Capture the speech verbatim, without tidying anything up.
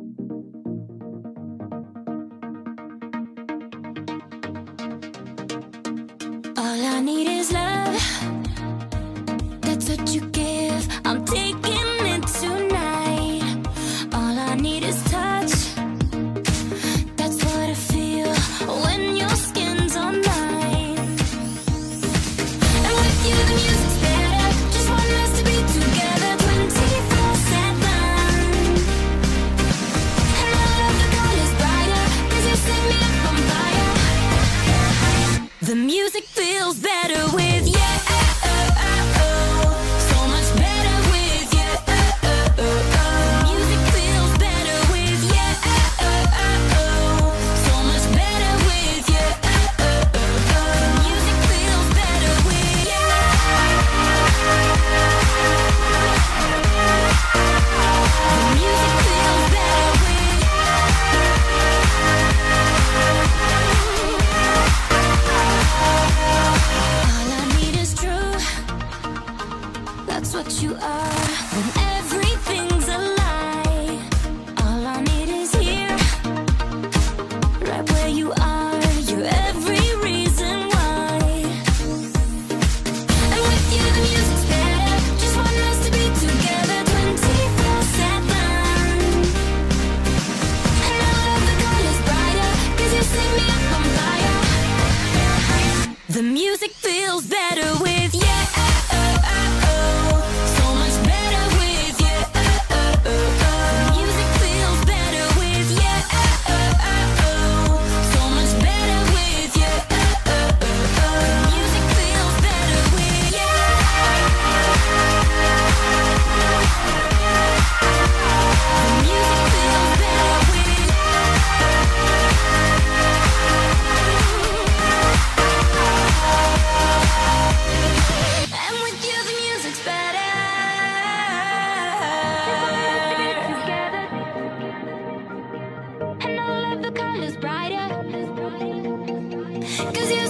All I need is love. That's what you give. I'm taking it tonight. All I need is touch. That's what I feel when your skin's on mine. And with you the music's better. Just want us to be together twenty-four seven. And I love the colors brighter, 'cause you set me up on fire. The music feels better with you. So much better with you. Music feels better with you. So much better with you. Music feels better with you. The music feels better with you. All I need is true. That's what you are. When everything's a lie. All I need is here. Right where you are. You're every reason why. And with you the music's better. Just want us to be together twenty-four seven. And I love the colors brighter, 'cause you set me up on fire. The music feels better with you. So much better with you. Music feels better with you. So much better with you. Music feels better with you. The music feels better with you. And with you the music's better. And I love the colors brighter, 'cause you